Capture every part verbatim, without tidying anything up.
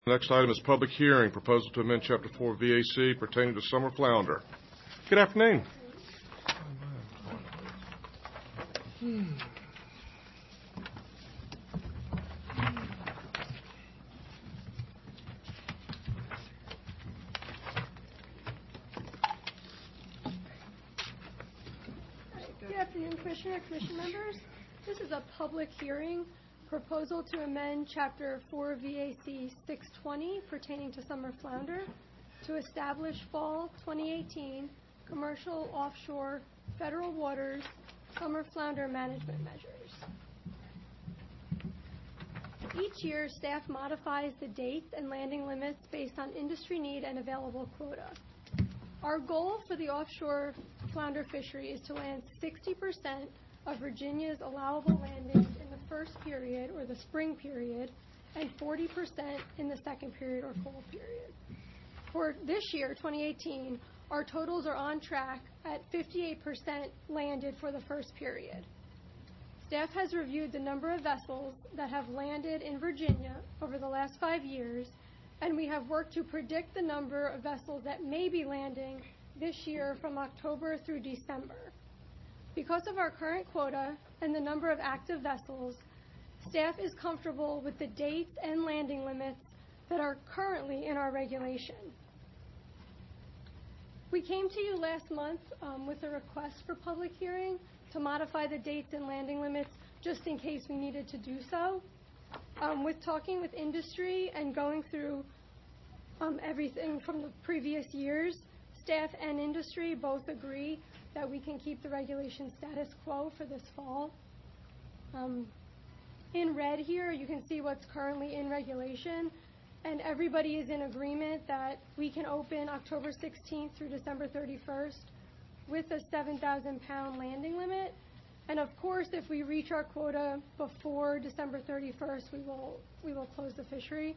The next item is public hearing, proposal to amend Chapter four V A C pertaining to summer flounder. Good afternoon. Hmm. Good afternoon, Commissioner, Commission members. This is a public hearing. Proposal to amend Chapter four V A C six twenty pertaining to summer flounder to establish fall twenty eighteen commercial offshore federal waters summer flounder management measures. Each year, staff modifies the dates and landing limits based on industry need and available quota. Our goal for the offshore flounder fishery is to land sixty percent of Virginia's allowable landings in the first period, or the spring period, and forty percent in the second period, or fall period. For this year, twenty eighteen, our totals are on track at fifty-eight percent landed for the first period. Staff has reviewed the number of vessels that have landed in Virginia over the last five years, and we have worked to predict the number of vessels that may be landing this year from October through December. Because of our current quota and the number of active vessels, staff is comfortable with the dates and landing limits that are currently in our regulation. We came to you last month um, with a request for public hearing to modify the dates and landing limits just in case we needed to do so. Um, with talking with industry and going through um, everything from the previous years, staff and industry both agree that we can keep the regulation status quo for this fall. Um, in red here, you can see what's currently in regulation, and everybody is in agreement that we can open October sixteenth through December thirty-first with a seven thousand pound landing limit. And of course, if we reach our quota before December thirty-first, we will, we will close the fishery.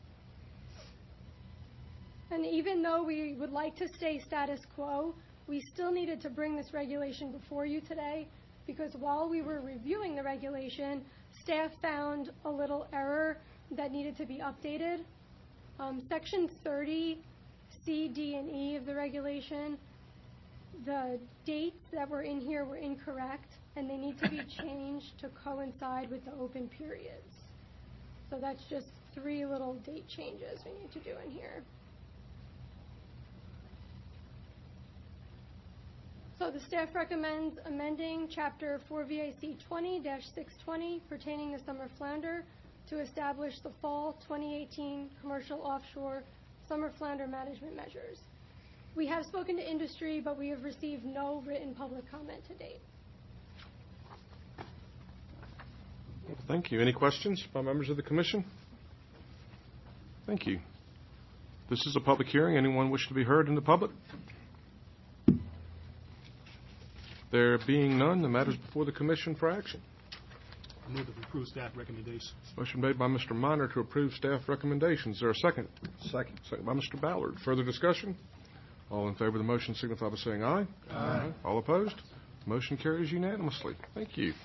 And even though we would like to stay status quo, we still needed to bring this regulation before you today because while we were reviewing the regulation, staff found a little error that needed to be updated. Um, section thirty, C, D, and E of the regulation, the dates that were in here were incorrect, and they need to be changed to coincide with the open periods. So that's just three little date changes we need to do in here. So the staff recommends amending Chapter four V A C twenty dash six twenty pertaining to summer flounder to establish the fall twenty eighteen commercial offshore summer flounder management measures. We have spoken to industry, but we have received no written public comment to date. Thank you. Any questions by members of the Commission? Thank you. This is a public hearing. Anyone wish to be heard in the public? There being none, the matter is before the Commission for action. I move that we approve staff recommendations. Motion made by Mister Minor to approve staff recommendations. Is there a second? Second. Second by Mister Ballard. Further discussion? All in favor of the motion signify by saying aye. Aye. All opposed? Motion carries unanimously. Thank you.